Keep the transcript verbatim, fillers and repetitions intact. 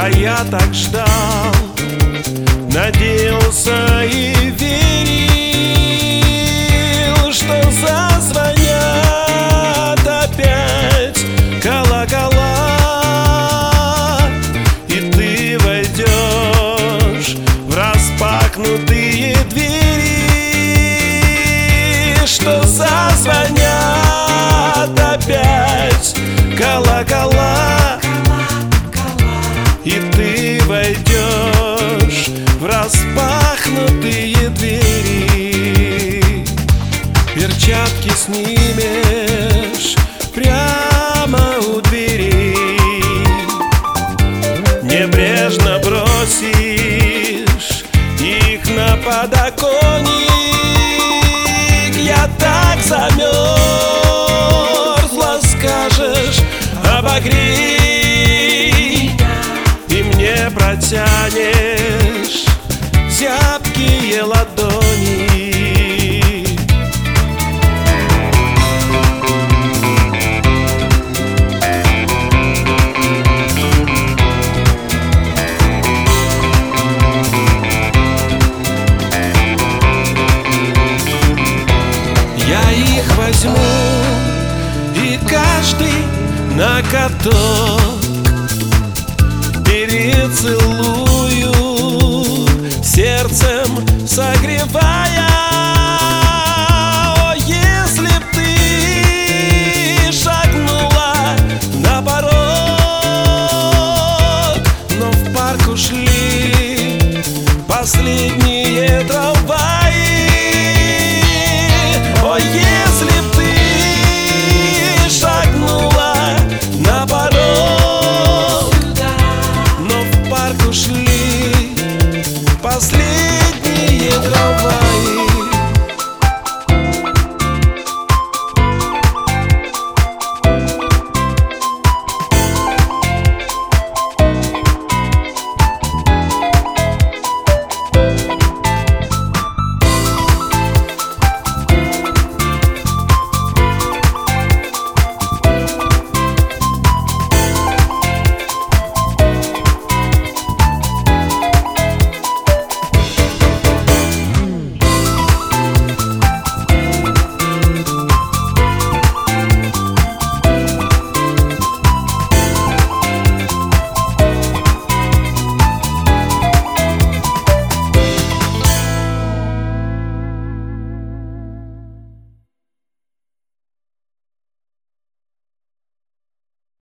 А я так ждал, надеялся и верил, что зазвонят опять колокола, и ты войдешь в распахнутые двери, что зазвонят опять колокола, и ты войдешь в распахнутые двери. Перчатки снимешь прямо у двери, небрежно бросишь их на подоконник. Я так замерзла, скажешь, обогрей, и мне протянешь зябкие ладони. Я их возьму, и каждый на каток перецелую, сердцем согревая